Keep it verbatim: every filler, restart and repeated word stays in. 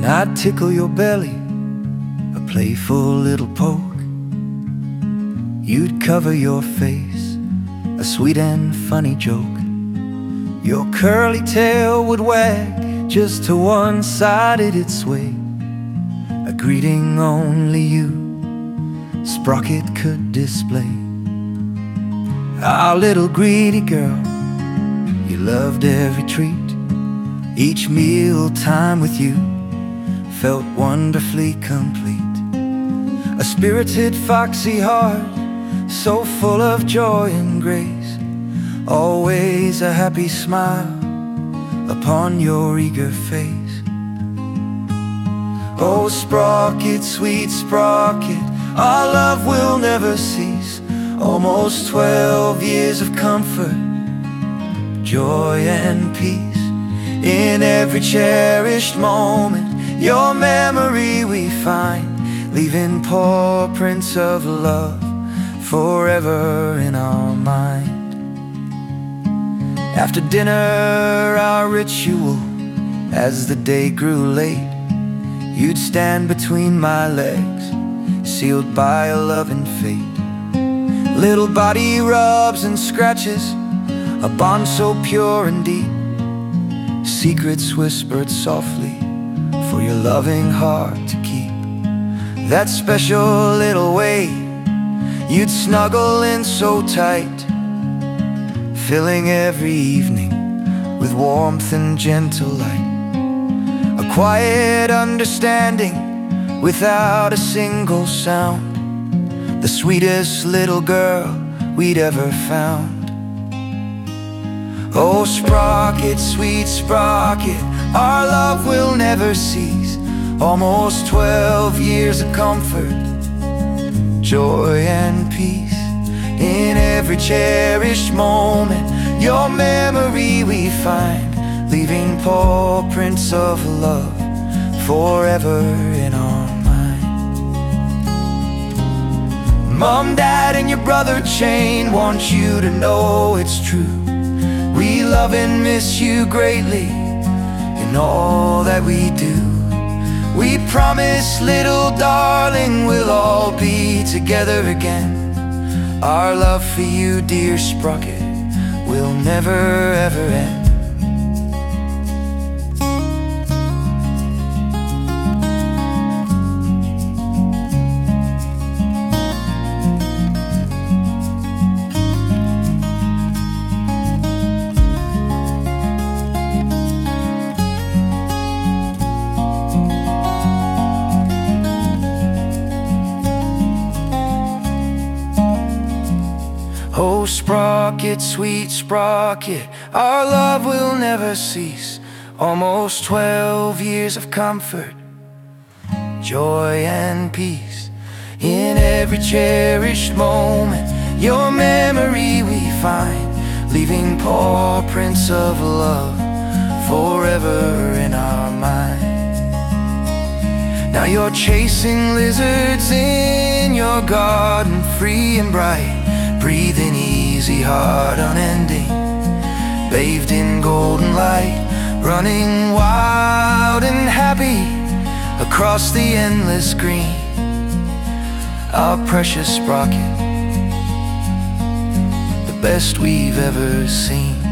I'd tickle your belly, a playful little poke. You'd cover your face, a sweet and funny joke. Your curly tail would wag just to one side it'd sway, a greeting only you, Sprocket, could display. Our little greedy girl, you loved every treat. Each meal time with you felt wonderfully complete. A spirited, foxy heart, so full of joy and grace. Always a happy smile upon your eager face. Oh, Sprocket, sweet Sprocket, our love will never cease. Almost twelve years of comfort, joy and peace. In every cherished moment, your memory we find, leaving paw prints of love forever in our mind. After dinner, our ritual, as the day grew late, you'd stand between my legs, sealed by a loving fate. Little body rubs and scratches, a bond so pure and deep, secrets whispered softly for your loving heart to keep. That special little way you'd snuggle in so tight, filling every evening with warmth and gentle light. A quiet understanding without a single sound, the sweetest little girl we'd ever found. Oh, Sprocket, sweet Sprocket, our love will never cease. Almost twelve years of comfort, joy and peace. In every cherished moment, your memory we find, leaving paw prints of love forever in our mind. Mom, Dad, and your brother Chain want you to know it's true. We love and miss you greatly in all that we do. We promise, little darling, we'll all be together again. Our love for you, dear Sprocket, will never ever end. Oh, Sprocket, sweet Sprocket, our love will never cease. Almost twelve years of comfort, joy and peace. In every cherished moment, your memory we find, leaving paw prints of love forever in our mind. Now you're chasing lizards in your garden, free and bright, breathing easy, heart unending, bathed in golden light, running wild and happy across the endless green. Our precious Sprocket, the best we've ever seen.